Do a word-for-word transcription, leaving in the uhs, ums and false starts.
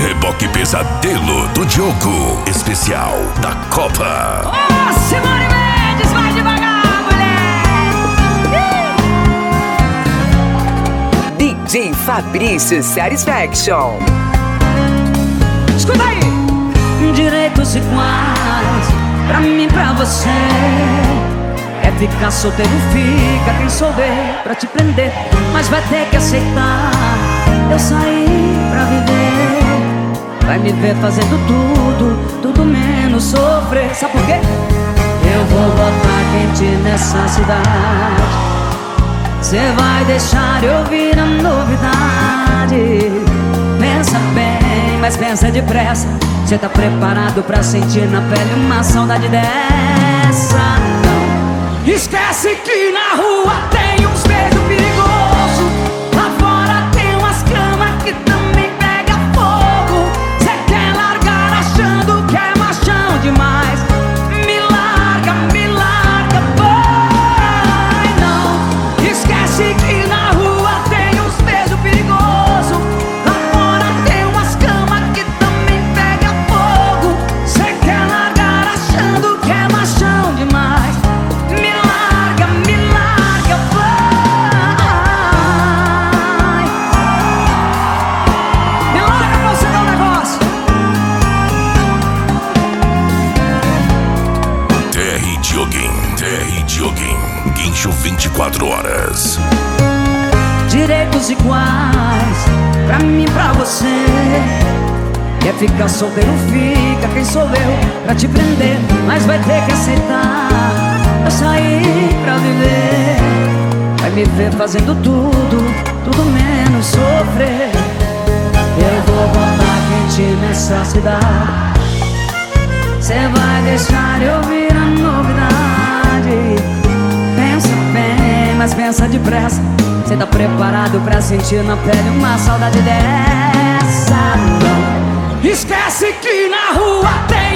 Reboque Pesadelo do Diogo, especial da Copa. Ô, oh, Simone Mendes, vai devagar, mulher! D J Fabrício Satisfaction. Escuta aí! Direitos iguais, pra mim e pra você. É ficar solteiro, fica quem souber pra te prender. Mas vai ter que aceitar, eu saí pra viver. Vai me ver fazendo tudo, tudo menos sofrer. Sabe por quê? Eu vou botar quente nessa cidade. Cê vai deixar eu ouvir a novidade. Pensa bem, mas pensa depressa. Cê tá preparado pra sentir na pele uma saudade dessa? Não. Esquece que na rua tem uns beijos perigosos. Lá fora tem umas camas que também pega fogo. Cê quer largar achando que é machão demais. Me larga, me larga, vai. Não. Esquece que na rua tem uns beijos perigosos. Lá fora tem umas camas que também pega fogo. Cê quer largar achando que é machão demais. Me larga, me larga, vai. Me larga pra você dar um negócio. T R Dioguinho, T R Dioguinho, Guincho vinte e quatro horas. Direitos iguais, pra mim e pra você. Quer ficar solteiro, fica quem sou eu pra te prender. Mas vai ter que aceitar, eu saí pra viver. Vai me ver fazendo tudo, tudo menos sofrer. Eu vou botar quente nessa cidade. Cê vai deixar eu ouvir a novidade. Pensa bem, mas pensa depressa. Cê tá preparado pra sentir na pele uma saudade dessa? Não. Esquece que na rua tem